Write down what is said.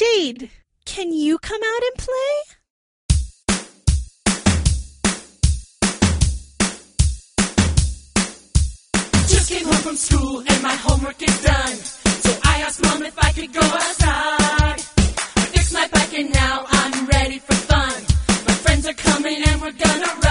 Jade, can you come out and play? Just came home from school and my homework is done. So I asked Mom if I could go outside. I fixed my bike and now I'm ready for fun. My friends are coming and we're gonna ride.